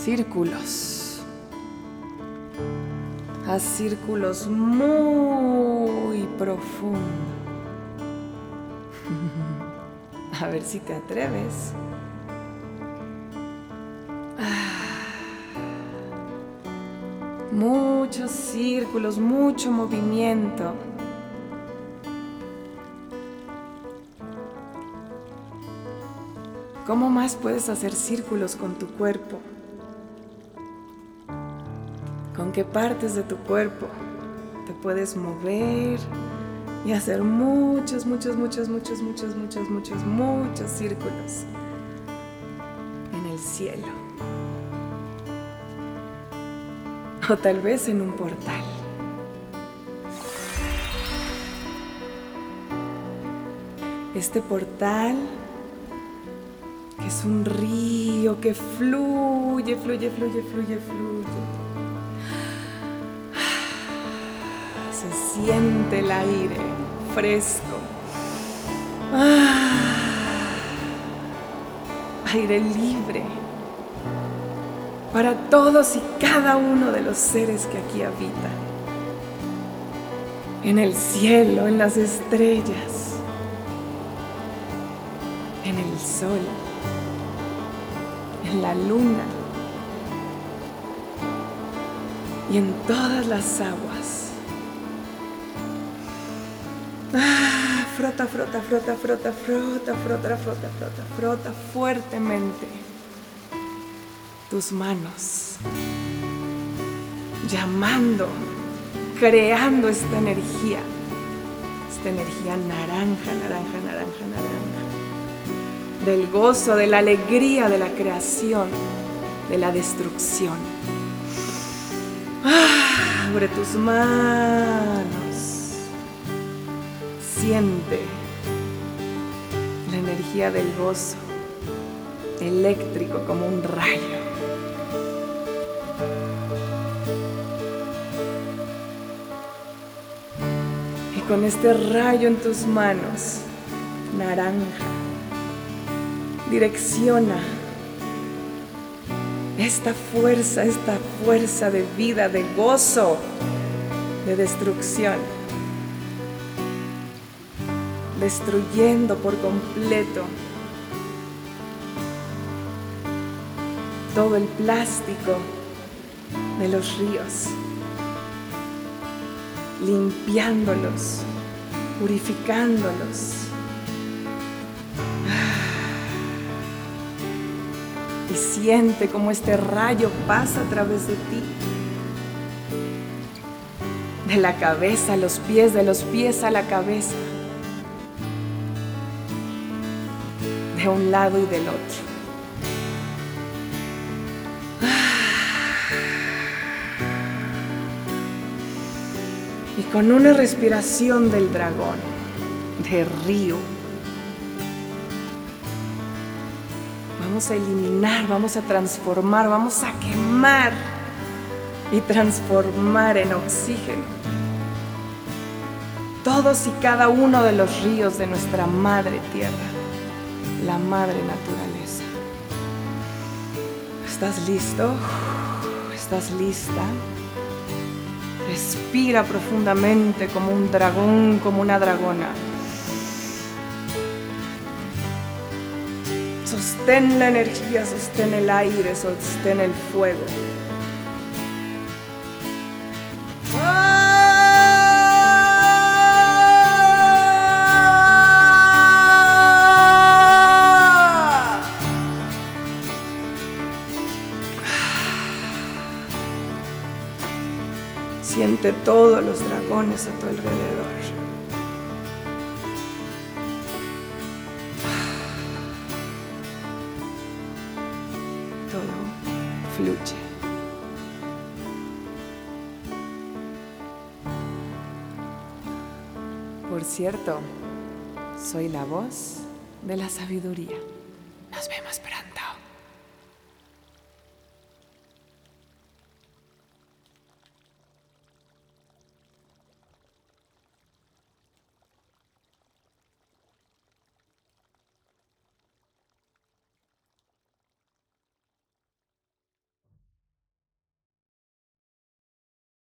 círculos. Haz círculos muy profundos. A ver si te atreves. Muchos círculos, mucho movimiento. ¿Cómo más puedes hacer círculos con tu cuerpo? ¿Con qué partes de tu cuerpo te puedes mover y hacer muchos círculos en el cielo? O tal vez en un portal. Este portal que es un río que fluye. Se siente el aire fresco. Aire libre para todos y cada uno de los seres que aquí habitan. En el cielo, en las estrellas, en el sol, en la luna y en todas las aguas. Frota fuertemente tus manos, llamando, creando esta energía naranja, del gozo, de la alegría, de la creación, de la destrucción. Abre tus manos. Siente la energía del gozo, eléctrico como un rayo. Y con este rayo en tus manos, naranja, direcciona esta fuerza de vida, de gozo, de destrucción, destruyendo por completo todo el plástico de los ríos, limpiándolos, purificándolos. Y siente cómo este rayo pasa a través de ti, de la cabeza a los pies, de los pies a la cabeza, de un lado y del otro. Y con una respiración del dragón, de río, vamos a eliminar, vamos a transformar, vamos a quemar y transformar en oxígeno todos y cada uno de los ríos de nuestra madre tierra, la madre naturaleza. ¿Estás listo? ¿Estás lista? Respira profundamente como un dragón, como una dragona. Sostén la energía, sostén el aire, sostén el fuego. Siente todos los dragones a tu alrededor. Todo fluye. Por cierto, soy la voz de la sabiduría. Nos vemos pronto.